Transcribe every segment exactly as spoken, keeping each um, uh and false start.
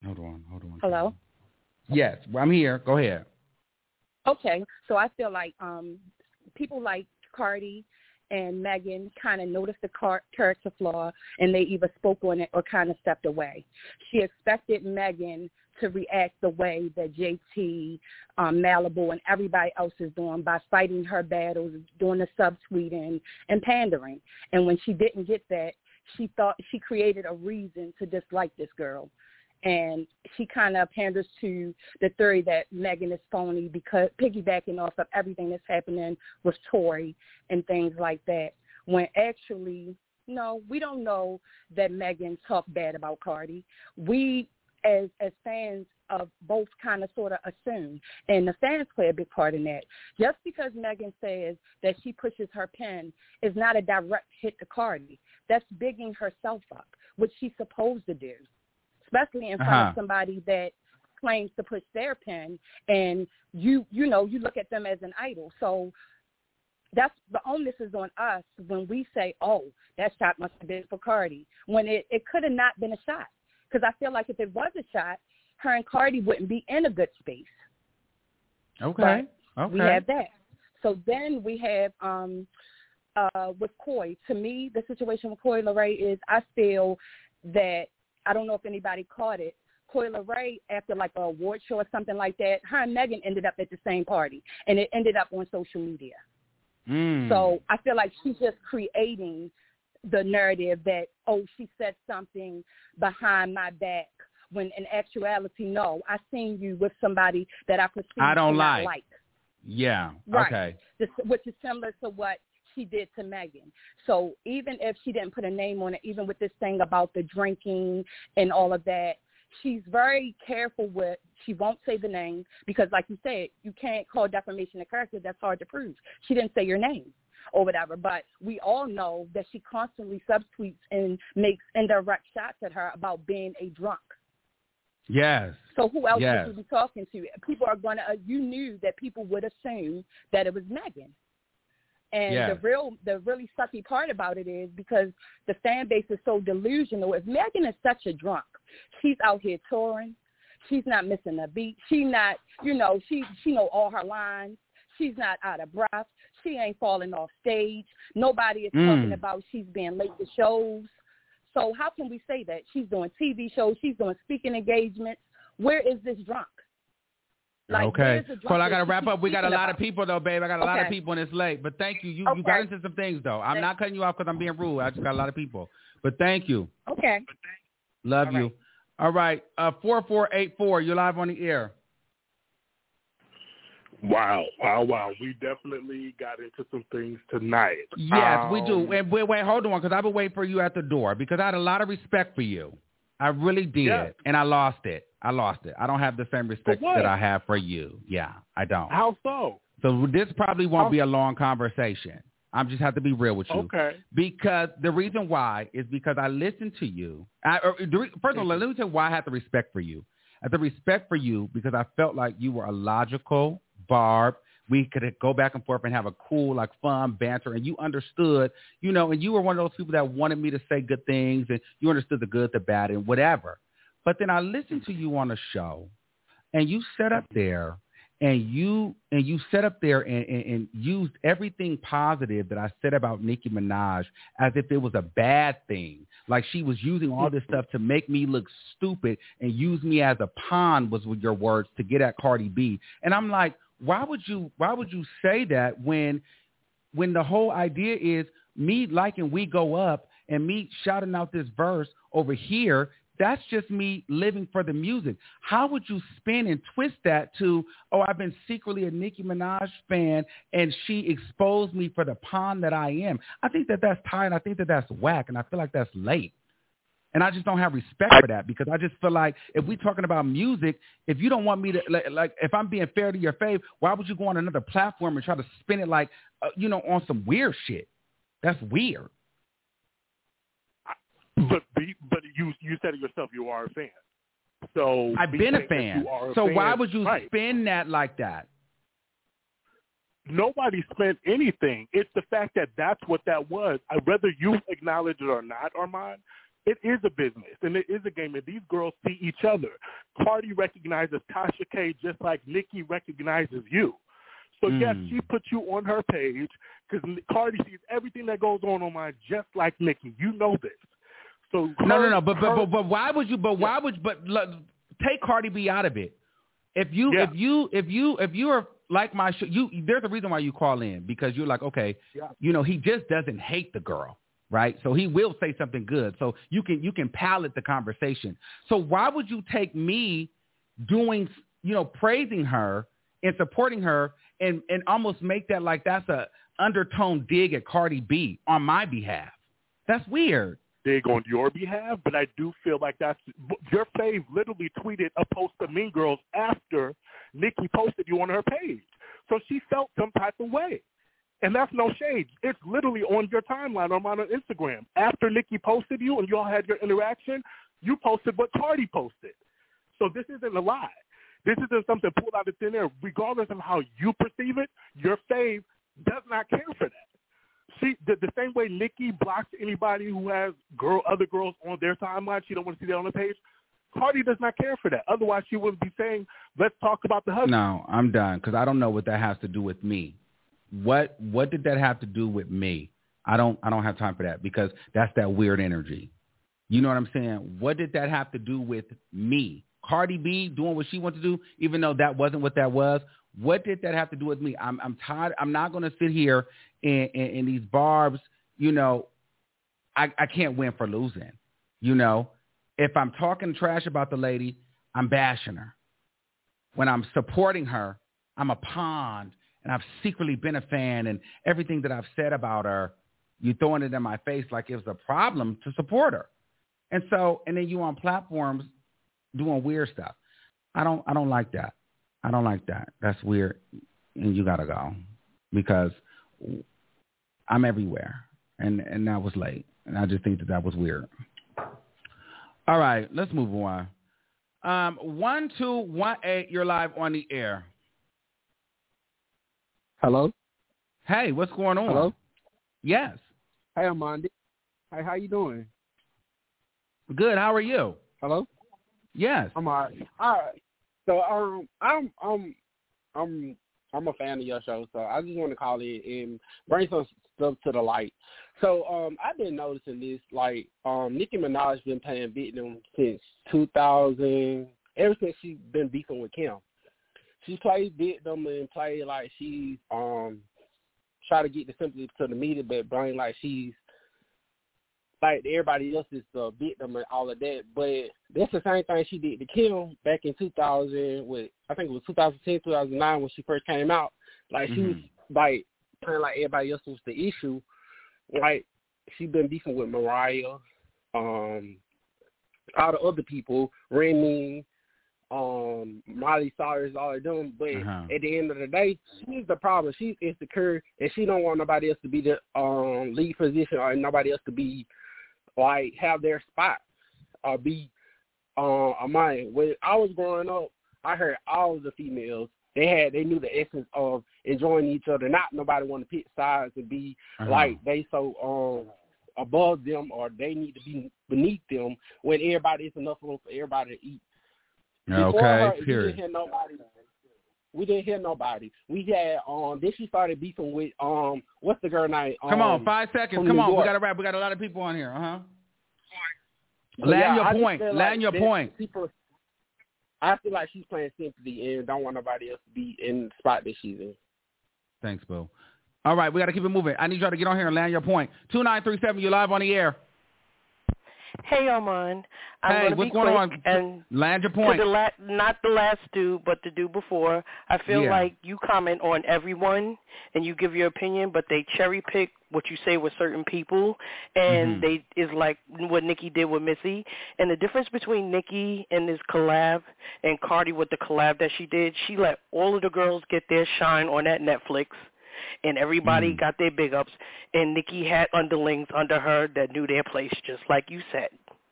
Hold on, hold on. Hello? Yes, I'm here. Go ahead. Okay, so I feel like um, people like Cardi and Megan kind of noticed the car- character flaw, and they either spoke on it or kind of stepped away. She expected Megan to react the way that J T, um, Malibu, and everybody else is doing by fighting her battles, doing the subtweeting and pandering. And when she didn't get that, she thought she created a reason to dislike this girl. And she kind of panders to the theory that Megan is phony because piggybacking off of everything that's happening with Tory and things like that. When actually, no, we don't know that Megan talked bad about Cardi. We, as as fans of both, kind of sort of assume, and the fans play a big part in that. Just because Megan says that she pushes her pen is not a direct hit to Cardi. That's bigging herself up, which she's supposed to do, especially in front uh-huh. of somebody that claims to push their pen, and you you know, you look at them as an idol. So that's the onus is on us when we say, oh, that shot must have been for Cardi, when it, it could have not been a shot. Because I feel like if it was a shot, her and Cardi wouldn't be in a good space. Okay. But okay. we have that. So then we have um, uh, with Coi. To me, the situation with Coi Leray is I feel that, I don't know if anybody caught it, Coi Leray, after like an award show or something like that, her and Megan ended up at the same party, and it ended up on social media. Mm. So I feel like she's just creating the narrative that, oh, she said something behind my back, when in actuality, no, I seen you with somebody that I perceive I don't to like. not like. Yeah, right. okay. This, which is similar to what she did to Megan. So even if she didn't put a name on it, even with this thing about the drinking and all of that, she's very careful with, she won't say the name because, like you said, you can't call defamation of character. That's hard to prove. She didn't say your name or whatever, but we all know that she constantly subtweets and makes indirect shots at her about being a drunk. Yes. So who else yes. would you be talking to? People are going to, uh, you knew that people would assume that it was Megan. And yes. the real, the really sucky part about it is because the fan base is so delusional. If Megan is such a drunk, she's out here touring. She's not missing a beat. She not, you know, she, she know all her lines. She's not out of breath. She ain't falling off stage. Nobody is mm. talking about she's being late to shows. So how can we say that? She's doing T V shows. She's doing speaking engagements. Where is this drunk? Like, okay. Well, I got to wrap up. We got a lot about? of people, though, babe. I got a okay. lot of people, and it's late. But thank you. You okay. you got into some things, though. I'm not cutting you off because I'm being rude. I just got a lot of people. But thank you. Okay. Love All you. Right. All right. Uh, four four eight four, you're live on the air. Wow, wow, wow. We definitely got into some things tonight. Yes, um, we do. And wait, wait, hold on, because I've been waiting for you at the door because I had a lot of respect for you. I really did. Yes. And I lost it. I lost it. I don't have the same respect that I have for you. Yeah, I don't. How so? So this probably won't How... be a long conversation. I just have to be real with you. Okay. Because the reason why is because I listened to you. I, or, first of all, let me tell you why I have the respect for you. I have the respect for you because I felt like you were a logical Barb. We could go back and forth and have a cool, like, fun banter, and you understood, you know, and you were one of those people that wanted me to say good things, and you understood the good, the bad, and whatever. But then I listened to you on a show, and you sat up there, and you and you sat up there and, and, and used everything positive that I said about Nicki Minaj as if it was a bad thing. Like she was using all this stuff to make me look stupid and use me as a pawn, was with your words, to get at Cardi B. And I'm like, why would you why would you say that when when the whole idea is me liking We Go Up and me shouting out this verse over here? That's just me living for the music. How would you spin and twist that to, oh, I've been secretly a Nicki Minaj fan and she exposed me for the pawn that I am? I think that that's tired. I think that that's whack, and I feel like that's late. And I just don't have respect for that because I just feel like if we're talking about music, if you don't want me to, like, like if I'm being fair to your fave, why would you go on another platform and try to spin it like, uh, you know, on some weird shit? That's weird. But but you you said it yourself. You are a fan. So I've been a fan. A so fan, why would you right. spin that like that? Nobody spent anything. It's the fact that that's what that was. I, whether you acknowledge it or not, Armand, it is a business and it is a game, and these girls see each other. Cardi recognizes Tasha K just like Nicki recognizes you. So, mm. yes, she put you on her page because Cardi sees everything that goes on on mine just like Nicki. You know this. So her, no, no, no. But, her, but, but, but why would you, but why would, but look, take Cardi B out of it. If you, yeah. if you, if you, if you are like my show, you, there's a reason why you call in because you're like, okay, yeah. you know, he just doesn't hate the girl. Right. So he will say something good. So you can, you can palate the conversation. So why would you take me doing, you know, praising her and supporting her and, and almost make that like that's a undertone dig at Cardi B on my behalf? That's weird. Dig on your behalf, but I do feel like that's your fave literally tweeted a post of Mean Girls after Nicki posted you on her page. So she felt some type of way. And that's no shade. It's literally on your timeline or on Instagram. After Nicki posted you and you all had your interaction, you posted what Cardi posted. So this isn't a lie. This isn't something pulled out of thin air. Regardless of how you perceive it, your fave does not care for that. She, the, the same way Nicki blocks anybody who has girl, other girls on their timeline, she don't want to see that on the page. Cardi does not care for that. Otherwise, she wouldn't be saying, let's talk about the husband. No, I'm done because I don't know what that has to do with me. What what did that have to do with me? I don't I don't have time for that because that's that weird energy. You know what I'm saying? What did that have to do with me? Cardi B doing what she wants to do, even though that wasn't what that was. What did that have to do with me? I'm I'm tired. I'm not going to sit here in, in, in these barbs. You know, I, I can't win for losing. You know, if I'm talking trash about the lady, I'm bashing her. When I'm supporting her, I'm a pawn. And I've secretly been a fan, and everything that I've said about her, you throwing it in my face like it was a problem to support her. And so, and then you on platforms doing weird stuff. I don't, I don't like that. I don't like that. That's weird, and you gotta go because I'm everywhere, and and that was late, and I just think that that was weird. All right, let's move on. Um, one two one eight, you're live on the air. Hello? Hey, what's going on? Hello? Yes. Hey, Amandi. Hey, how you doing? Good. How are you? Hello? Yes. I'm all right. All right. So um, I'm I'm I'm I'm a fan of your show, so I just want to call in and bring some stuff to the light. So um, I've been noticing this, like um, Nicki Minaj been playing victim since two thousand, ever since she's been beefing with Kim. She played victim and played like she's um try to get the sympathy to the media, but bring like she's like everybody else is the victim and all of that. But that's the same thing she did to Kim back in two thousand. With I think it was two thousand ten, two thousand nine when she first came out. Like mm-hmm. she was like playing like everybody else was the issue. Like she been beefing with Mariah, um, all the other people, Remy. Um, Miley Cyrus, all of them, but uh-huh. at the end of the day, she's the problem. She's insecure, and she don't want nobody else to be the um lead position or nobody else to be like have their spot or be uh, a mine. When I was growing up, I heard all of the females they had they knew the essence of enjoying each other. Not nobody want to pick sides and be uh-huh. like they so um above them or they need to be beneath them. When everybody is enough room for everybody to eat. Before okay, her, period. We didn't hear nobody. We didn't hear nobody. We had um. Then she started beefing with um. What's the girl name? Um, Come on, five seconds. Come on, we got to wrap. We got a lot of people on here. Uh huh. So Land yeah, your point. Land like your point. People, I feel like she's playing sympathy and don't want nobody else to be in the spot that she's in. Thanks, Boo. All right, we got to keep it moving. I need y'all to get on here and land your point. Two nine three seven. You're live on the air. Hey, Armand. I'm hey, gonna what's be going quick on? And land your point. To the la- not the last do, but the do before. I feel yeah. like you comment on everyone and you give your opinion, but they cherry pick what you say with certain people, and mm-hmm. they is like what Nicki did with Missy. And the difference between Nicki and this collab and Cardi with the collab that she did, she let all of the girls get their shine on that Netflix. And everybody mm. got their big ups. And Nicki had underlings under her that knew their place, just like you said.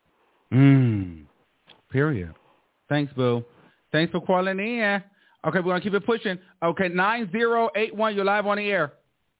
Mm. Period. Thanks, Boo. Thanks for calling in. Okay, we're going to keep it pushing. Okay, nine zero eight one, you're live on the air.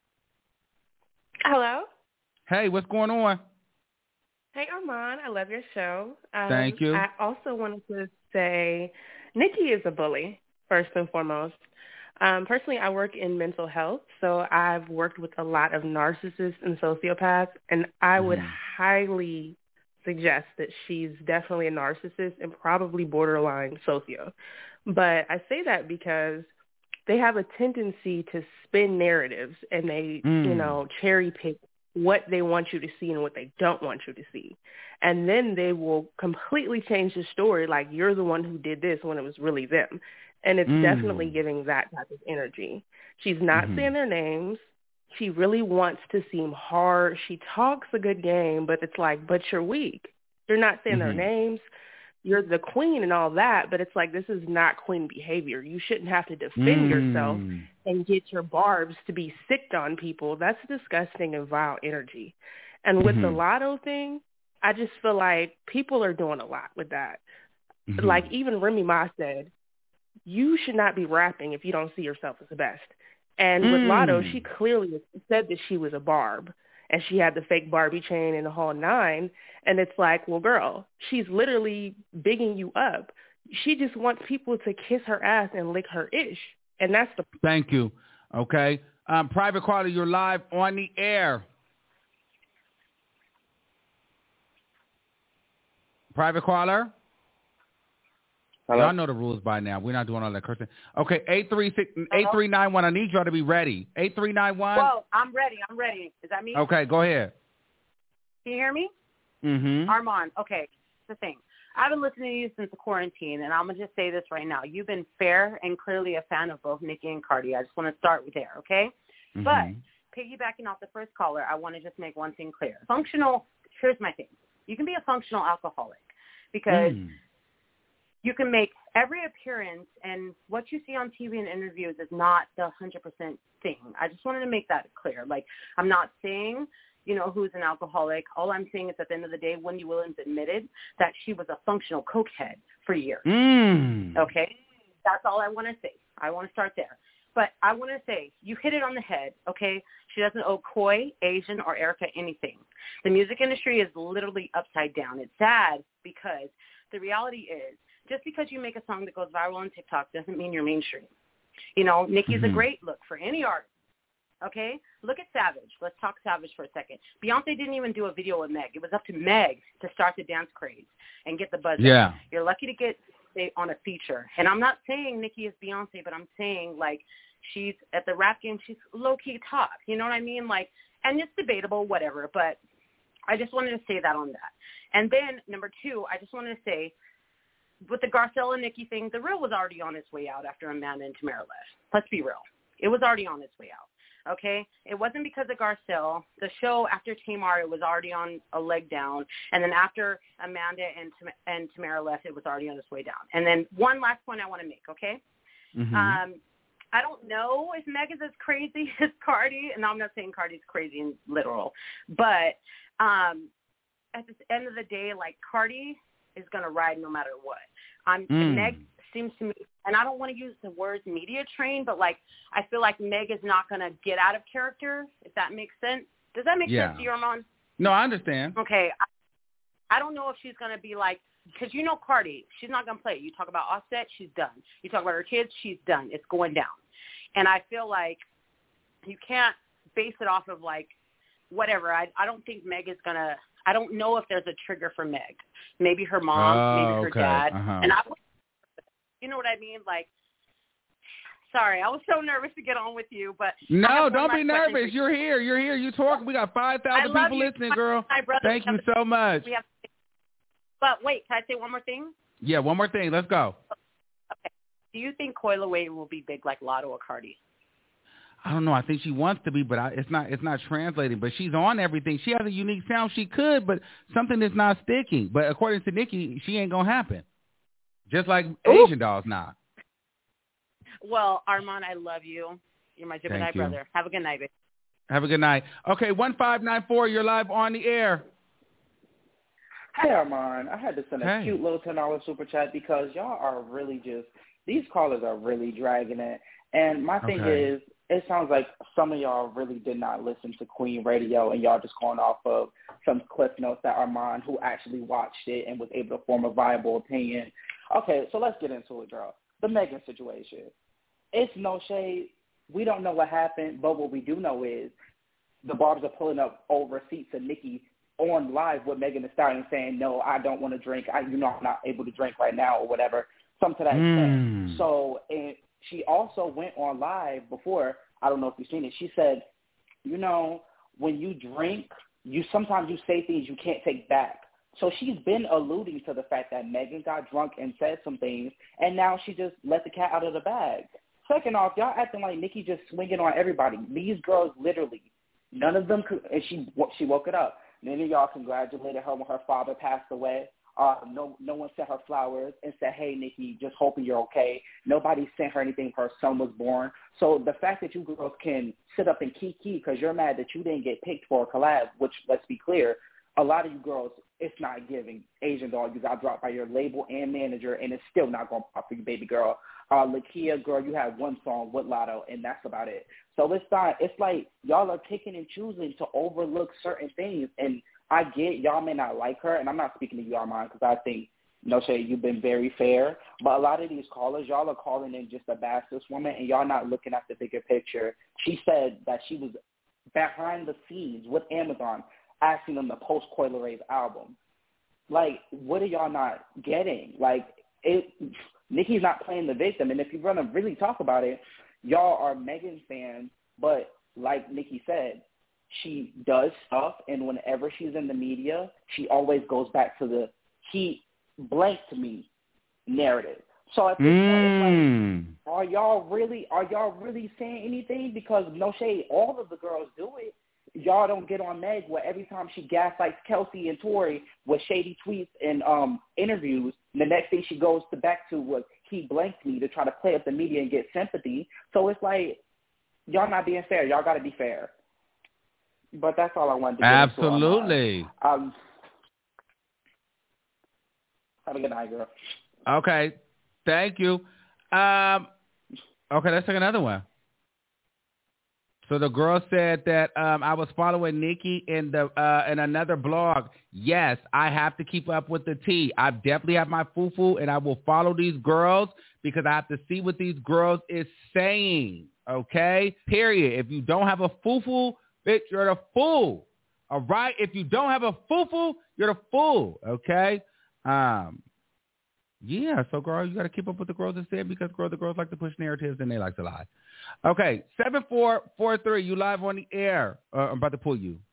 Hello. Hey, what's going on? Hey, Armand. I love your show. Um, Thank you. I also wanted to say Nikki is a bully, first and foremost. Um, personally, I work in mental health, so I've worked with a lot of narcissists and sociopaths, and I would Mhm. highly suggest that she's definitely a narcissist and probably borderline socio. But I say that because they have a tendency to spin narratives, and they, Mm. you know, cherry pick what they want you to see and what they don't want you to see. And then they will completely change the story like you're the one who did this when it was really them. And it's Mm. definitely giving that type of energy. She's not Mhm. saying their names. She really wants to seem hard. She talks a good game, but it's like, but you're weak. You're not saying their Mhm. names. You're the queen and all that, but it's like this is not queen behavior. You shouldn't have to defend Mm. yourself and get your barbs to be sicked on people. That's disgusting and vile energy. And with the Mhm. lotto thing, I just feel like people are doing a lot with that. Mhm. Like even Remy Ma said, you should not be rapping if you don't see yourself as the best. And with Mm. Lotto, she clearly said that she was a Barb, and she had the fake Barbie chain and the whole nine. And it's like, well, girl, she's literally bigging you up. She just wants people to kiss her ass and lick her ish. And that's the... Thank you. Okay. Um, Private Caller, you're live on the air. Private Caller? Hello? Y'all know the rules by now. We're not doing all that cursing. Okay, eight three six eight three nine one. I need y'all to be ready. eight three nine one. Whoa, I'm ready. I'm ready. Is that me? Okay, go ahead. Can you hear me? Mm-hmm. Armand, okay, the thing. I've been listening to you since the quarantine, and I'm going to just say this right now. You've been fair and clearly a fan of both Nikki and Cardi. I just want to start with there, okay? Mm-hmm. But piggybacking off the first caller, I want to just make one thing clear. Functional, here's my thing. You can be a functional alcoholic because Mm. you can make every appearance, and what you see on T V and interviews is not the one hundred percent thing. I just wanted to make that clear. Like, I'm not saying, you know, who's an alcoholic. All I'm saying is at the end of the day, Wendy Williams admitted that she was a functional cokehead for years. Mm. Okay? That's all I want to say. I want to start there. But I want to say, you hit it on the head, okay? She doesn't owe Koi, Asian, or Erica anything. The music industry is literally upside down. It's sad because the reality is, just because you make a song that goes viral on TikTok doesn't mean you're mainstream. You know, Nicki's Mm-hmm. a great look for any artist, okay? Look at Savage. Let's talk Savage for a second. Beyonce didn't even do a video with Meg. It was up to Meg to start the dance craze and get the buzz. Yeah. You're lucky to get on a feature. And I'm not saying Nicki is Beyonce, but I'm saying, like, she's at the rap game, she's low-key top. You know what I mean? Like, and it's debatable, whatever, but I just wanted to say that on that. And then, number two, I just wanted to say, with the Garcelle and Nicki thing, the real was already on its way out after Amanda and Tamara left. Let's be real. It was already on its way out, okay? It wasn't because of Garcelle. The show after Tamar, it was already on a leg down. And then after Amanda and Tam- and Tamara left, it was already on its way down. And then one last point I want to make, okay? Mm-hmm. Um, I don't know if Meg is as crazy as Cardi, and I'm not saying Cardi's crazy in literal, but um, at the end of the day, like, Cardi is going to ride no matter what. Um, Mm. and Meg seems to me, and I don't want to use the words media train, but, like, I feel like Meg is not going to get out of character, if that makes sense. Does that make Yeah. sense to you, Armand? No, I understand. Okay. I, I don't know if she's going to be like, because you know Cardi, she's not going to play. You talk about Offset, she's done. You talk about her kids, she's done. It's going down. And I feel like you can't base it off of, like, whatever. I I don't think Meg is going to – I don't know if there's a trigger for Meg. Maybe her mom, Oh, maybe her okay. dad. Uh-huh. And I – you know what I mean? Like, sorry, I was so nervous to get on with you, but – No, don't be nervous. You're here. You're here. You talk. We got five thousand people you. listening, girl. My brother, Thank you so much. We have, but wait, can I say one more thing? Yeah, one more thing. Let's go. Okay. Do you think Coil Away will be big like Lotto or Cardi? I don't know. I think she wants to be, but I, it's not. It's not translating. But she's on everything. She has a unique sound. She could, but something that's not sticking. But according to Nicki, she ain't gonna happen. Just like Ooh. Asian dolls not. Well, Armand, I love you. You're my Gemini Thank you. brother. Have a good night, baby. Have a good night. Okay, one five nine four. You're live on the air. Hey, Armand. I had to send a Hey. cute little ten dollars super chat because y'all are really just, these callers are really dragging it. And my thing Okay. is, it sounds like some of y'all really did not listen to Queen Radio and y'all just going off of some clip notes that Armand, who actually watched it and was able to form a viable opinion. Okay, so let's get into it, girl. The Megan situation. It's no shade. We don't know what happened, but what we do know is the Barbs are pulling up over receipts of Nicki on live with Megan Thee Stallion saying, no, I don't want to drink. I, you know, I'm not able to drink right now or whatever, something to that Mm. extent. So and she also went on live before, I don't know if you've seen it, she said, you know, when you drink, you sometimes you say things you can't take back. So she's been alluding to the fact that Megan got drunk and said some things, and now she just let the cat out of the bag. Second off, y'all acting like Nicki just swinging on everybody. These girls literally, none of them could, and she she woke it up. Many of y'all congratulated her when her father passed away. Uh, no no one sent her flowers and said, hey, Nicki, just hoping you're okay. Nobody sent her anything when her son was born. So the fact that you girls can sit up and kiki because you're mad that you didn't get picked for a collab, which, let's be clear, a lot of you girls, it's not giving. Asian Doll, you got dropped by your label and manager, and it's still not going to pop for you, baby girl. Uh, Lakia, girl, you had one song with Lotto, and that's about it. So it's not, it's like y'all are picking and choosing to overlook certain things, and I get y'all may not like her, and I'm not speaking to you, Armand, because I think, no shade, you've been very fair, but a lot of these callers, y'all are calling in just to bash this woman, and y'all not looking at the bigger picture. She said that she was behind the scenes with Amazon asking them to post Coi Leray's album. Like, what are y'all not getting? Like, it, Nicki's not playing the victim, and if you're going to really talk about it, y'all are Megan fans, but like Nicki said, she does stuff, and whenever she's in the media, she always goes back to the he blanked me narrative. So at this mm. point, it's like, are y'all really are y'all really saying anything? Because no shade, all of the girls do it. Y'all don't get on Meg where every time she gaslights Kelsey and Tori with shady tweets and um interviews, the next thing she goes to back to was he blanked me to try to play up the media and get sympathy. So it's like, y'all not being fair. Y'all got to be fair. But that's all I wanted to get Absolutely. into. Um, have a good night, girl. Okay. Thank you. Um, okay, let's take another one. So the girl said that um, I was following Nicki in the uh, in another blog. Yes, I have to keep up with the tea. I definitely have my foo-foo, and I will follow these girls because I have to see what these girls is saying. Okay? Period. If you don't have a foo-foo, bitch, you're the fool. All right? If you don't have a foo-foo, you're the fool. Okay? Um, yeah, so, girl, you got to keep up with the girls that say it because, girl, the girls like to push narratives and they like to lie. Okay, seven four four three, you live on the air. Uh, I'm about to pull you.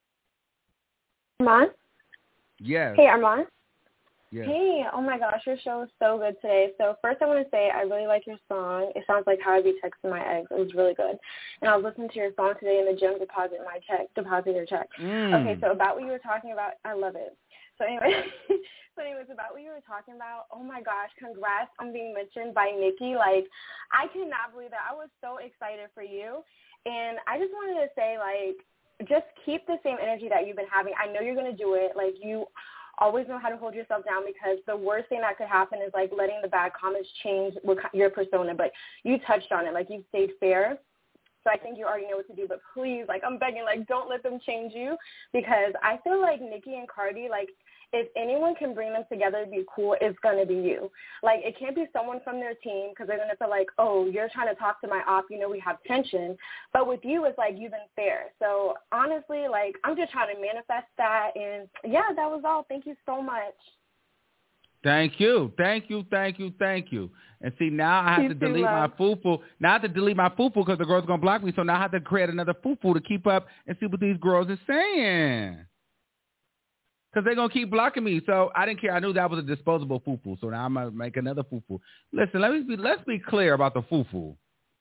Armand? Yes. Hey, Armand? Yes. Hey, oh my gosh, your show is so good today. So first I want to say I really like your song. It sounds like How I Be Texting My Ex. It was really good. And I was listening to your song today in the gym, deposit my check, deposit your check. Mm. Okay, so about what you were talking about, I love it. So anyway, so anyways, about what you were talking about, oh my gosh, congrats on being mentioned by Nicki. Like, I cannot believe that. I was so excited for you. And I just wanted to say, like, just keep the same energy that you've been having. I know you're going to do it. Like, you always know how to hold yourself down because the worst thing that could happen is, like, letting the bad comments change your persona. But you touched on it. Like, you stayed fair. So I think you already know what to do. But please, like, I'm begging, like, don't let them change you because I feel like Nicki and Cardi, like, if anyone can bring them together to be cool, it's going to be you. Like, it can't be someone from their team because they're going to feel like, oh, you're trying to talk to my op. You know, we have tension. But with you, it's like you've been fair. So, honestly, like, I'm just trying to manifest that. And, yeah, that was all. Thank you so much. Thank you. Thank you, thank you, thank you. And see, now I have You to too, delete love. my foo-foo. Now I have to delete my foo-foo because the girl's going to block me. So now I have to create another foo-foo to keep up and see what these girls are saying. Because they're going to keep blocking me. So I didn't care. I knew that was a disposable foo-foo. So now I'm going to make another foo-foo. Listen, let me be, let's be clear about the foo-foo.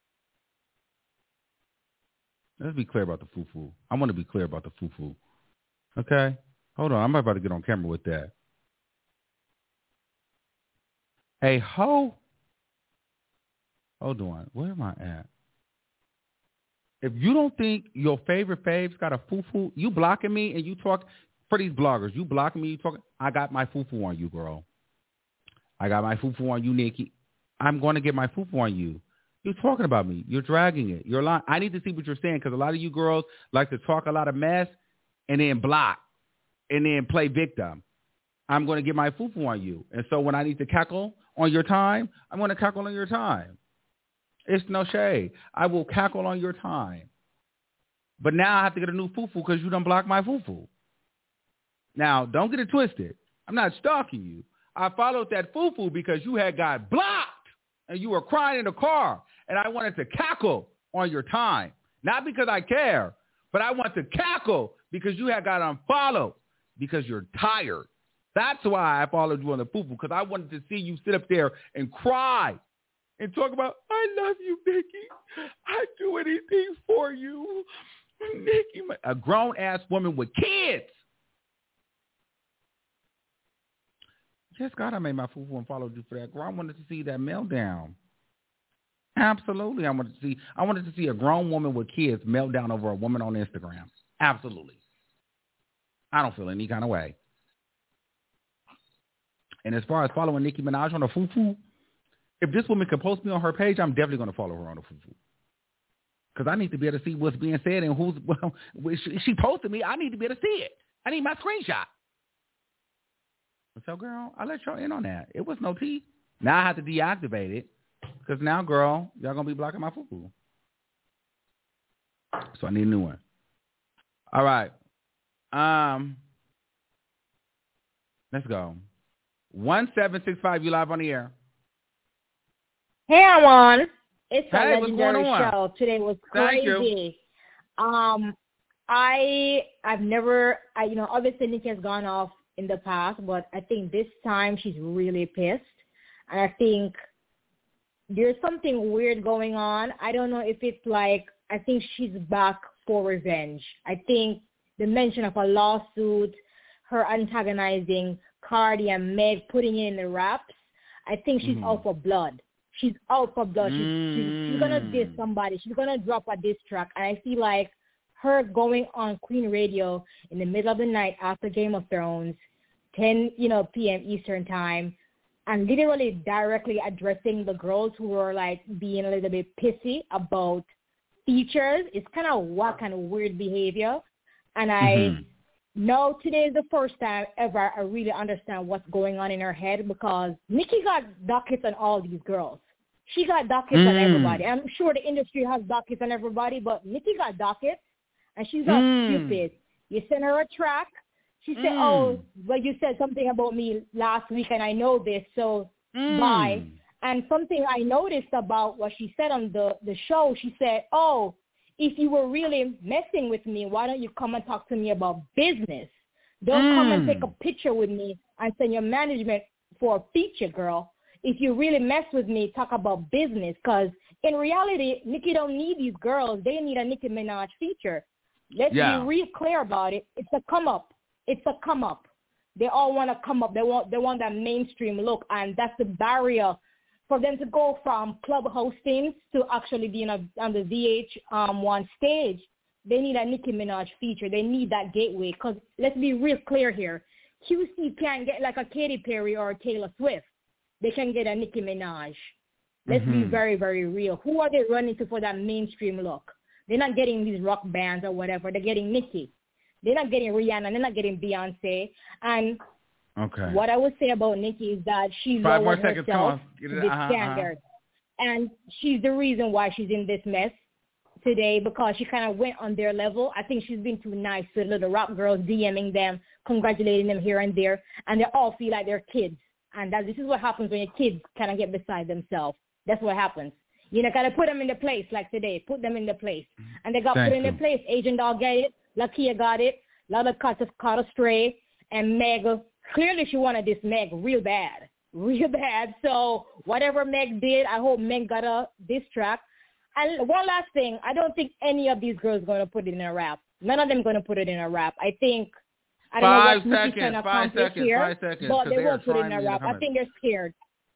Let's be clear about the foo-foo. I want to be clear about the foo-foo. Okay? Hold on. I'm about to get on camera with that. Hey, ho. Hold on. Where am I at? If you don't think your favorite faves got a foo-foo, you blocking me and you talk... For these bloggers, you blocking me, you talking, I got my foo-foo on you, girl. I got my foo-foo on you, Nicki. I'm going to get my foo-foo on you. You're talking about me. You're dragging it. You're lying. I need to see what you're saying because a lot of you girls like to talk a lot of mess and then block and then play victim. I'm going to get my foo-foo on you. And so when I need to cackle on your time, I'm going to cackle on your time. It's no shade. I will cackle on your time. But now I have to get a new foo-foo because you done blocked my foo-foo. Now, don't get it twisted. I'm not stalking you. I followed that foo-foo because you had got blocked and you were crying in the car, and I wanted to cackle on your time. Not because I care, but I want to cackle because you had got unfollowed because you're tired. That's why I followed you on the foo-foo, because I wanted to see you sit up there and cry and talk about, I love you, Nikki. I'd do anything for you. Nikki, a grown-ass woman with kids. Yes, God, I made my foo-foo and followed you for that. Girl, I wanted to see that meltdown. Absolutely. I wanted to see I wanted to see a grown woman with kids melt down over a woman on Instagram. Absolutely. I don't feel any kind of way. And as far as following Nicki Minaj on a foo-foo, if this woman can post me on her page, I'm definitely going to follow her on a foo-foo. Because I need to be able to see what's being said and who's, well, she, she posted me. I need to be able to see it. I need my screenshot. So, girl, I let y'all in on that. It was no tea. Now I have to deactivate it because now, girl, y'all going to be blocking my foo-foo. So I need a new one. All right. Um, let's go. one seven six five, you live on the air. Hey, I'm on. It's a hey, legendary show. Today was crazy. Um, I I've never, I, you know, obviously Nikki has gone off in the past, but I think this time she's really pissed, and I think there's something weird going on. I don't know if it's like, I think she's back for revenge. I think the mention of a lawsuit, her antagonizing Cardi and Meg, putting it in the raps, I think she's mm. out for blood. She's out for blood. She's, mm. she's, she's going to diss somebody. She's going to drop a diss track. And I feel like her going on Queen Radio in the middle of the night after Game of Thrones, ten you know, p.m. Eastern time, and literally directly addressing the girls who were like being a little bit pissy about features, it's kind of what kind of weird behavior. And I mm-hmm. know today is the first time ever I really understand what's going on in her head, because Nikki got dockets on all these girls. She got dockets mm. on everybody. I'm sure the industry has dockets on everybody, but Nikki got dockets, and she's not mm. stupid. You send her a track. She said, mm. oh, well, you said something about me last week, and I know this, so mm. bye. And something I noticed about what she said on the, the show, she said, oh, if you were really messing with me, why don't you come and talk to me about business? Don't mm. come and take a picture with me and send your management for a feature, girl. If you really mess with me, talk about business. Because in reality, Nicki don't need these girls. They need a Nicki Minaj feature. Let's yeah. be real clear about it. It's a come up. It's a come up. They all want to come up. They want they want that mainstream look, and that's the barrier for them to go from club hostings to actually being a, on the V H one stage. They need a Nicki Minaj feature. They need that gateway, because let's be real clear here. Q C can't get like a Katy Perry or a Taylor Swift. They can get a Nicki Minaj. Let's mm-hmm. be very, very real. Who are they running to for that mainstream look? They're not getting these rock bands or whatever. They're getting Nicki. They're not getting Rihanna. They're not getting Beyonce. And okay. what I would say about Nicki is that she's Five lowered more seconds. herself to uh-huh, this uh-huh. standard. And she's the reason why she's in this mess today, because she kind of went on their level. I think she's been too nice to little rap girls, DMing them, congratulating them here and there, and they all feel like they're kids. And that this is what happens when your kids kind of get beside themselves. That's what happens. You know, got to put them in the place like today. Put them in the place. And they got Thank put in you. the place. Agent Dog got it. Lakia got it. A lot of cats have caught astray. And Meg, clearly she wanted this Meg real bad. Real bad. So whatever Meg did, I hope Meg got a diss track. And one last thing, I don't think any of these girls are going to put it in a rap. None of them are going to put it in a rap. I think, I don't five know what seconds, trying to five seconds, here, five seconds, but they, they won't put it in a me rap. I think they're scared.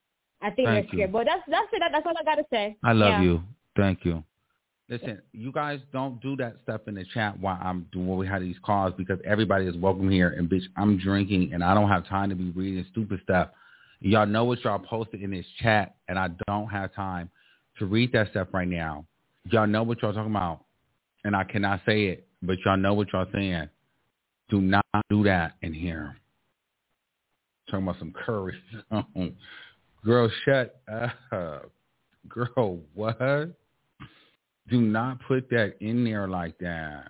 I think Thank they're scared. You. But that's that's it. That's all I got to say. I love yeah. you. Thank you. Listen, you guys don't do that stuff in the chat while I'm doing when we have these calls, because everybody is welcome here. And bitch, I'm drinking and I don't have time to be reading stupid stuff. Y'all know what y'all posted in this chat, and I don't have time to read that stuff right now. Y'all know what y'all talking about, and I cannot say it, but y'all know what y'all saying. Do not do that in here. Talking about some curry. Girl, shut up. Girl, what? Do not put that in there like that.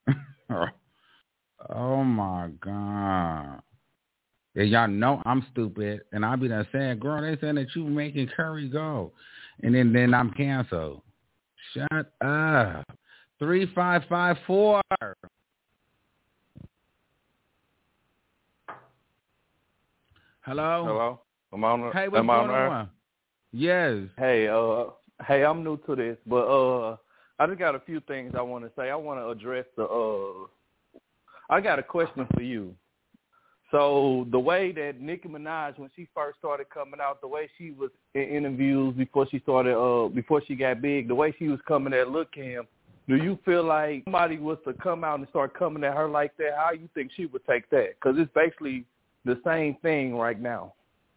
Oh, my God. Yeah, y'all know I'm stupid, and I'll be there saying, girl, they saying that you making Curry go. And then, then I'm canceled. Shut up. three five five four. Hello? Hello? Am I on, hey, what's am going I on, on? Yes. Hey, uh, hey, I'm new to this, but uh, I just got a few things I want to say. I want to address the, uh, I got a question for you. So the way that Nicki Minaj, when she first started coming out, the way she was in interviews before she started, uh, before she got big, the way she was coming at Lil' Kim, do you feel like somebody was to come out and start coming at her like that? How you think she would take that? Because it's basically the same thing right now.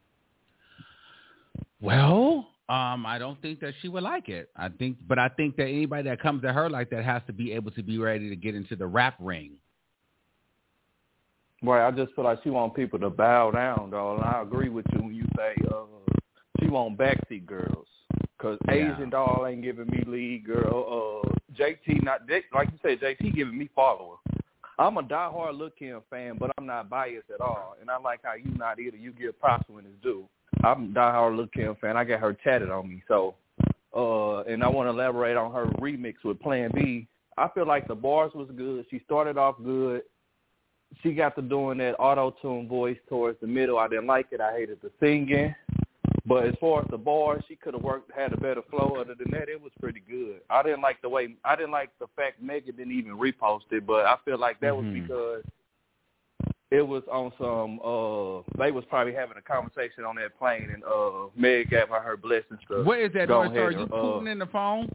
Well, um, I don't think that she would like it. I think, but I think that anybody that comes at her like that has to be able to be ready to get into the rap ring. Right, I just feel like she want people to bow down, though, and I agree with you when you say uh, she want backseat girls, because Yeah. Asian doll ain't giving me lead girl. Uh, J T, not like you said, J T giving me followers. I'm a diehard Lil' Kim fan, but I'm not biased at all, and I like how you not either. You give props when it's due. I'm a diehard Lil' Kim fan. I got her tatted on me, so uh, and I want to elaborate on her remix with Plan B. I feel like the bars was good. She started off good. She got to doing that auto-tune voice towards the middle. I didn't like it. I hated the singing. But as far as the bars, she could have worked, had a better flow. Other than that, it was pretty good. I didn't like the way, I didn't like the fact Megan didn't even repost it, but I feel like that Mm-hmm. was because it was on some, uh, they was probably having a conversation on that plane, and uh, Meg gave her her blessings to What is that, go North Star? Are ahead you and, uh, putting in the phone?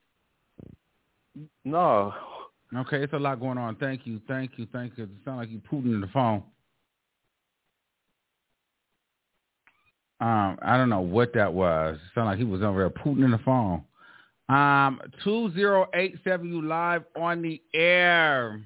No. Okay, it's a lot going on. Thank you, thank you, thank you. It sounds like you Putin in the phone. Um, I don't know what that was. It sounded like he was over there Putin in the phone. Um, two zero eight seven, you live on the air.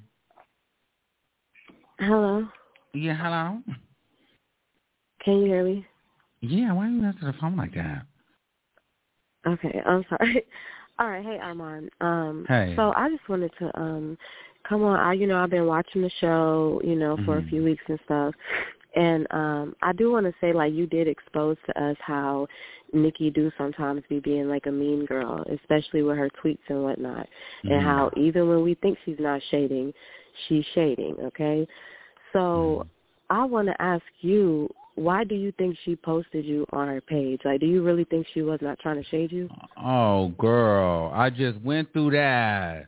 Hello. Yeah, hello. Can you hear me? Yeah, why are you answering the phone like that? Okay, I'm sorry. All right, hey Armand. Um, Hey. So I just wanted to um, come on. I, you know, I've been watching the show, you know, for Mhm. a few weeks and stuff, and um, I do want to say, like, you did expose to us how Nicki do sometimes be being like a mean girl, especially with her tweets and whatnot, Mhm. and how even when we think she's not shading, she's shading. Okay, so I want to ask you, why do you think she posted you on her page? Like, do you really think she was not trying to shade you? Oh, girl, I just went through that.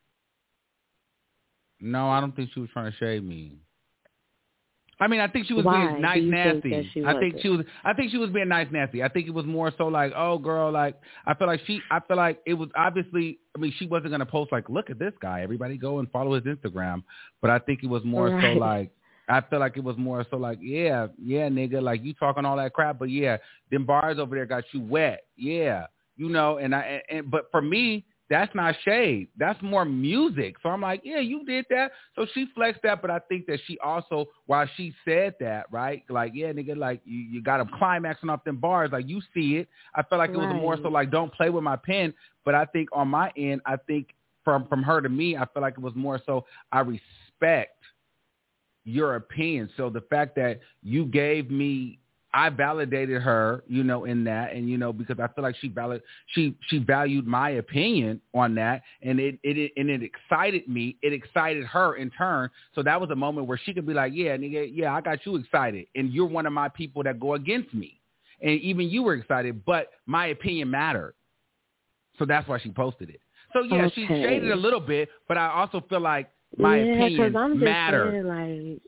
No, I don't think she was trying to shade me. I mean, I think she was Why being nice, do you think nasty. that she I think wasn't? she was. I think she was being nice, nasty. I think it was more so like, oh, girl, like I feel like she. I feel like it was obviously. I mean, she wasn't gonna post like, look at this guy. Everybody go and follow his Instagram. But I think it was more Right. so like. I feel like it was more so like, yeah, yeah, nigga, like you talking all that crap, but yeah, them bars over there got you wet, yeah, you know. And I, and, and but for me, that's not shade. That's more music. So I'm like, yeah, you did that. So she flexed that, but I think that she also, while she said that, right, like, yeah, nigga, like you, you got them climaxing off them bars, like you see it. I felt like it was more so Right. like, don't play with my pen. But I think on my end, I think from from her to me, I feel like it was more so I respect your opinion. So the fact that you gave me, I validated her, you know, in that, and you know, because I feel like she valid, she she valued my opinion on that, and it it and it excited me. It excited her in turn. So that was a moment where she could be like, yeah, nigga, yeah, I got you excited, and you're one of my people that go against me, and even you were excited, but my opinion mattered. So that's why she posted it. So yeah, she Okay. shaded a little bit, but I also feel like my yeah, opinion I'm just mattered. saying, like,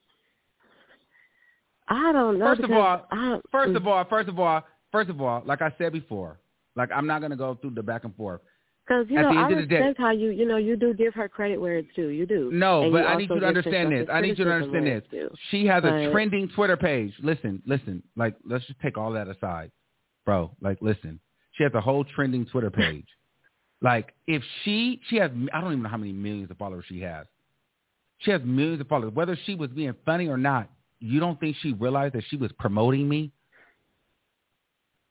I don't know. First of because all, I, first of all, first of all, first of all, like I said before, like I'm not gonna go through the back and forth. Because, you At know, the I end of the day- respect how you, you know, you do give her credit where it's due. You do. No, And but you I need also you to give understand this. constructive I need you to criticism understand where this. it's due. She has a But- trending Twitter page. Listen, listen. Like, let's just take all that aside, bro. Like, listen. She has a whole trending Twitter page. Like, if she, she has, I don't even know how many millions of followers she has. She has millions of followers. Whether she was being funny or not, you don't think she realized that she was promoting me?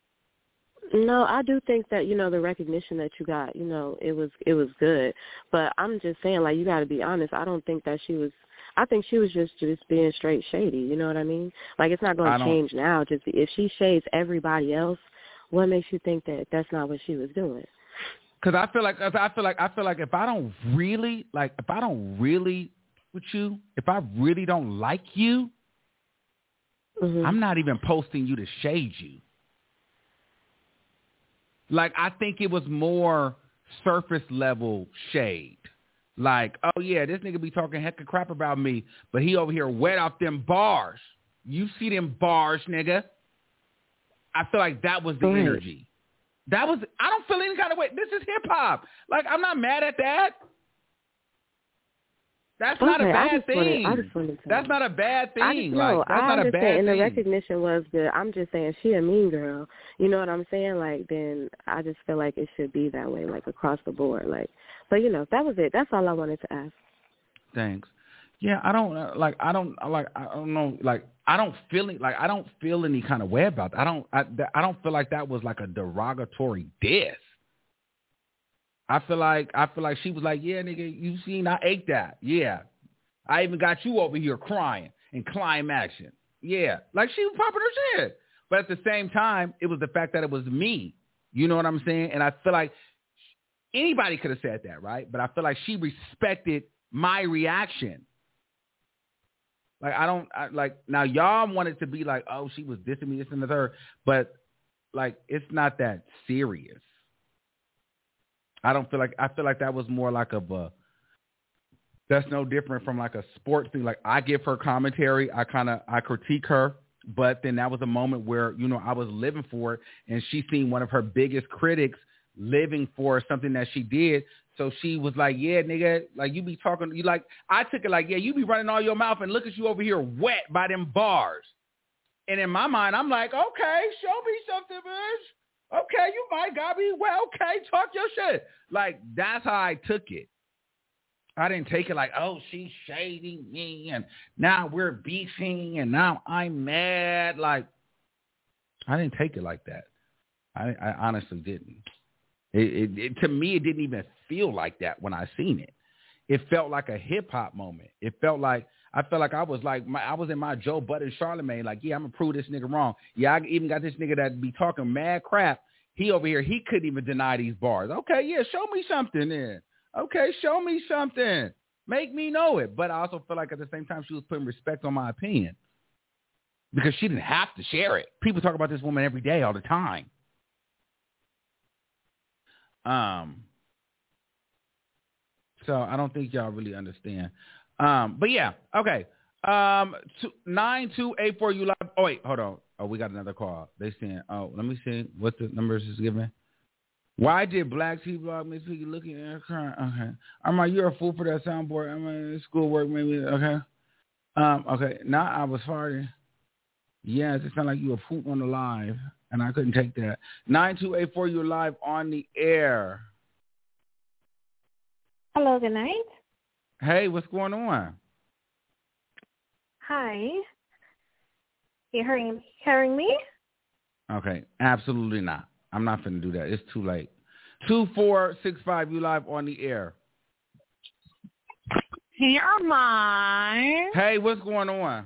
No, I do think that, you know, the recognition that you got, you know, it was it was good. But I'm just saying, like, you got to be honest. I don't think that she was – I think she was just, just being straight shady. You know what I mean? Like, it's not going to change now. Just if she shades everybody else, what makes you think that that's not what she was doing? Because I feel like – I feel like I feel like if I don't really – like, if I don't really with you, if I really don't like you, mm-hmm. I'm not even posting you to shade you. Like, I think it was more surface level shade. Like, oh, yeah, this nigga be talking heck of crap about me, but he over here wet off them bars. You see them bars, nigga. I feel like that was the right. energy. That was, I don't feel any kind of way. This is hip-hop. Like, I'm not mad at that. That's okay, not a bad thing. Wanted, wanted that's not a bad thing. I just, like, no, that's I not understand, a bad and thing. the recognition was good. I'm just saying she a mean girl. You know what I'm saying? Like, then I just feel like it should be that way, like across the board. Like, but you know, that was it. That's all I wanted to ask. Thanks. Yeah, I don't uh, like. I don't like. I don't know. Like, I don't feel it. Like, I don't feel any kind of way about that. I don't. I, I don't feel like that was like a derogatory diss. I feel like. I feel like she was like, yeah, nigga, you seen I ate that. Yeah. I even got you over here crying and climaxing. Yeah, like she was popping her shit. But at the same time, it was the fact that it was me. You know what I'm saying? And I feel like anybody could have said that, right? But I feel like she respected my reaction. Like, I don't, I, like, now y'all wanted to be like, oh, she was dissing me, this and the third. But, like, it's not that serious. I don't feel like, I feel like that was more like of a, that's no different from like a sports thing. Like, I give her commentary. I kind of, I critique her. But then that was a moment where, you know, I was living for it. And she seen one of her biggest critics living for something that she did. So she was like, yeah, nigga, like you be talking, you like, I took it like, yeah, you be running all your mouth and look at you over here wet by them bars. And in my mind, I'm like, okay, show me something, bitch. Okay, you might got me. Well, okay, talk your shit. Like, that's how I took it. I didn't take it like, oh, she's shading me, and now we're beefing, and now I'm mad. Like, I didn't take it like that. I, I honestly didn't. It, it, it, to me, it didn't even feel like that when I seen it. It felt like a hip hop moment. It felt like I felt like I was like my, I was in my Joe Budden Charlemagne. Like, yeah, I'm gonna prove this nigga wrong. Yeah, I even got this nigga that be talking mad crap. He over here, he couldn't even deny these bars. Okay, yeah, show me something then. Okay, show me something. Make me know it. But I also feel like at the same time she was putting respect on my opinion because she didn't have to share it. People talk about this woman every day, all the time. Um. So I don't think y'all really understand. Um. But yeah, okay. Um. Two, nine two eight four. You live. Oh wait, hold on. Oh, we got another call. They saying, oh, let me see what the numbers is giving. Why did Black T Blog Miss Piggy looking at her crying? Okay. I'm like, you're a fool for that soundboard. I'm like, schoolwork maybe. Okay. Um, okay. Now I was farting. Yes, it sounded like you were poop on the live, and I couldn't take that. nine two eight four, you're live on the air. Hello, good night. Hey, what's going on? Hi. You hearing, hearing me? Okay, absolutely not. I'm not finna do that. It's too late. two four six five, you live on the air. Here am I. Hey, what's going on?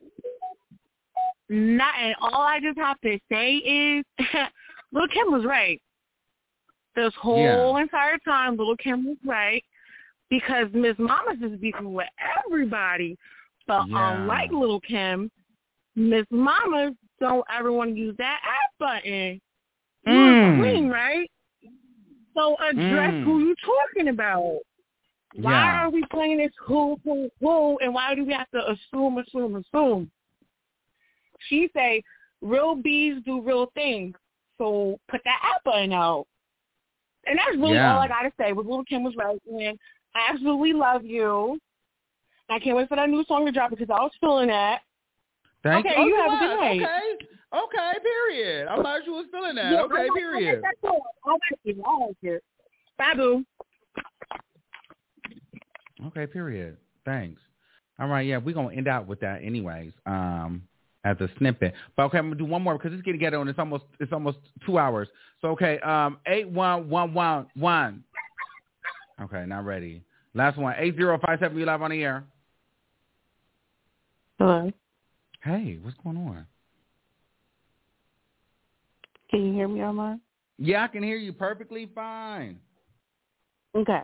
Nothing. All I just have to say is Lil' Kim was right. This whole yeah. entire time, Lil' Kim was right because Miss Mama's is beefing with everybody. But yeah. unlike Lil' Kim, Miss Mama's don't ever want to use that app button. You mm. a queen, right? So address mm. who you talking about. Why yeah. are we playing this who, who, who, and why do we have to assume, assume, assume? She say, real bees do real things. So put that app button out. And that's really yeah. all I got to say. But Lil' Kim was right. And I absolutely love you. I can't wait for that new song to drop because I was feeling that. Thank okay, you. you oh, have you a good night. Okay. Okay, period. I'm glad you was feeling that. Yeah, okay, I period. I like it. I like it. Bye, boo. Okay, period. Thanks. All right, yeah, we're going to end out with that anyways. Um, As a snippet. But okay, I'm gonna do one more because it's getting together and it's almost it's almost two hours. So okay, um eight one one one one. Okay, not ready. Last one. Eight zero five seven, you live on the air. Hello. Hey, what's going on? Can you hear me online? Yeah, I can hear you perfectly fine. Okay.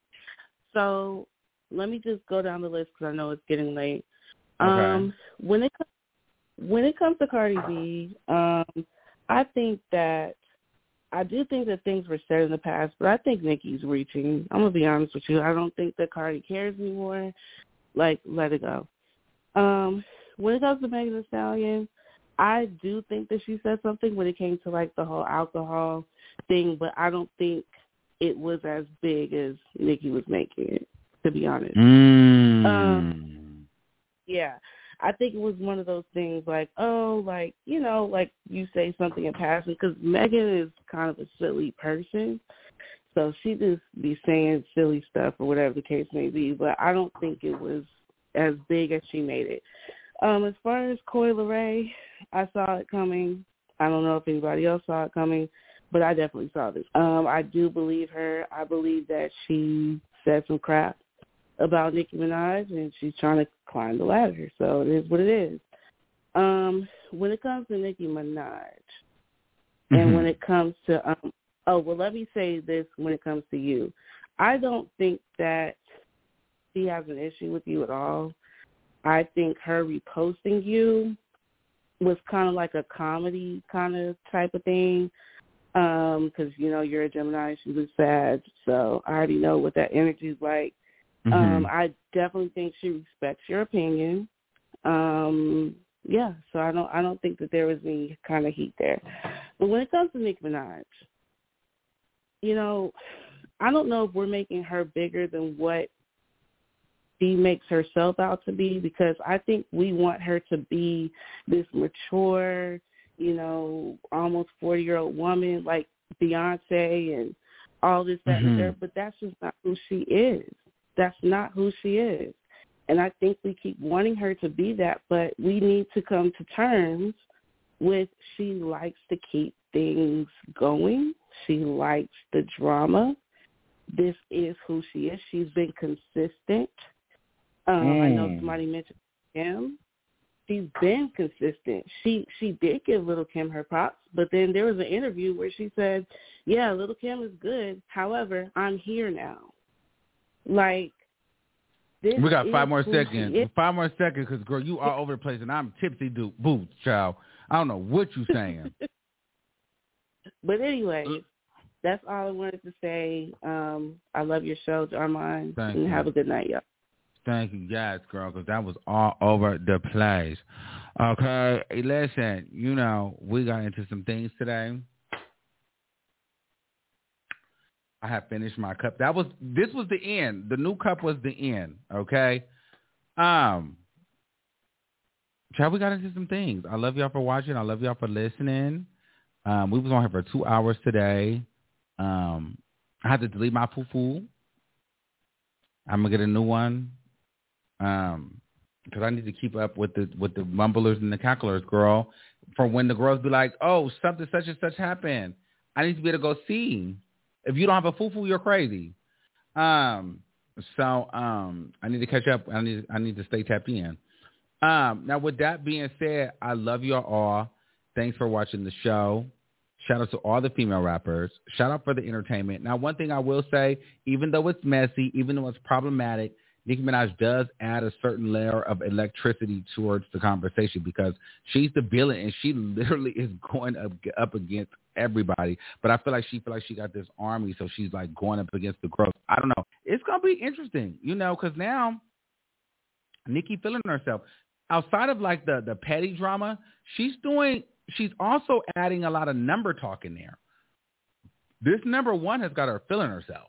So let me just go down the list because I know it's getting late. Okay. Um, when it when it comes to Cardi B, um, I think that I do think that things were said in the past, but I think Nicki's reaching. I'm gonna be honest with you. I don't think that Cardi cares anymore. Like, let it go. Um, when it comes to Megan Thee Stallion, I do think that she said something when it came to like the whole alcohol thing, but I don't think it was as big as Nicki was making it, to be honest. Mm. Um, yeah. I think it was one of those things like, oh, like, you know, like you say something in passing, because Megan is kind of a silly person. So she just be saying silly stuff or whatever the case may be, but I don't think it was as big as she made it. Um, as far as Coi Leray, I saw it coming. I don't know if anybody else saw it coming, but I definitely saw this. Um, I do believe her. I believe that she said some crap about Nicki Minaj, and she's trying to climb the ladder. So it is what it is. Um, when it comes to Nicki Minaj, mm-hmm. and when it comes to, um, oh, well, let me say this when it comes to you. I don't think that she has an issue with you at all. I think her reposting you was kind of like a comedy kind of type of thing, because, um, you know, you're a Gemini, she's a Sag, so I already know what that energy is like. Mm-hmm. Um, I definitely think she respects your opinion. Um, yeah, so I don't I don't think that there was any kind of heat there. But when it comes to Nicki Minaj, you know, I don't know if we're making her bigger than what she makes herself out to be, because I think we want her to be this mature, you know, almost forty-year-old woman like Beyonce and all this, that, mm-hmm. and there, but that's just not who she is. That's not who she is. And I think we keep wanting her to be that, but we need to come to terms with she likes to keep things going. She likes the drama. This is who she is. She's been consistent. Um, mm. I know somebody mentioned Kim. She's been consistent. She she did give Little Kim her props, but then there was an interview where she said, yeah, Little Kim is good. However, I'm here now. Like, this we got five more who seconds. Five more seconds, because, girl, you are over the place, and I'm tipsy do boots, child. I don't know what you saying. But anyway, that's all I wanted to say. Um, I love your show, Armand, Thank and you. have a good night, y'all. Thank you, yes, girl, because that was all over the place. Okay, listen, you know, we got into some things today. I have finished my cup. That was this was the end. The new cup was the end. Okay. Um. Child, we got into some things. I love y'all for watching. I love y'all for listening. Um, we was on here for two hours today. Um, I had to delete my foo-foo. I'm gonna get a new one. Um, because I need to keep up with the with the mumblers and the cacklers, girl. For when the girls be like, "Oh, something such and such happened," I need to be able to go see. If you don't have a foo-foo, you're crazy. Um, so um, I need to catch up. I need I need to stay tapped in. Um, now, with that being said, I love you all. Thanks for watching the show. Shout out to all the female rappers. Shout out for the entertainment. Now, one thing I will say, even though it's messy, even though it's problematic, Nicki Minaj does add a certain layer of electricity towards the conversation, because she's the villain and she literally is going up, up against everybody. But I feel like she feel like she got this army, so she's like going up against the growth. I don't know. It's gonna be interesting, you know, because now Nicki feeling herself outside of like the the petty drama. She's doing. She's also adding a lot of number talk in there. This number one has got her feeling herself.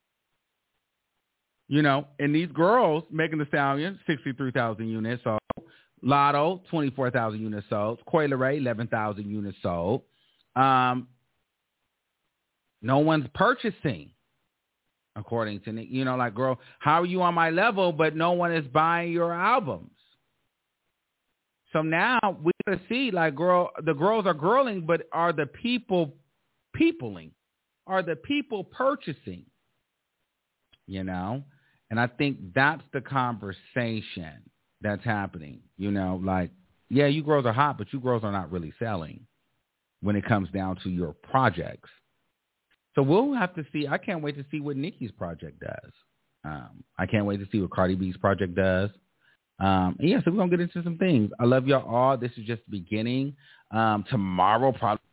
You know, and these girls, Megan Thee Stallion, sixty-three thousand units sold. Lotto, twenty-four thousand units sold. Coi Leray, eleven thousand units sold. Um, no one's purchasing, according to Nick. You know, like, girl, how are you on my level, but no one is buying your albums? So now we gotta see, like, girl, the girls are girling, but are the people peopling? Are the people purchasing? You know, and I think that's the conversation that's happening. You know, like, yeah, you girls are hot, but you girls are not really selling when it comes down to your projects. So we'll have to see. I can't wait to see what Nicki's project does. Um, I can't wait to see what Cardi B's project does. Um, and yeah, so we're going to get into some things. I love y'all all. This is just the beginning. Um, tomorrow, probably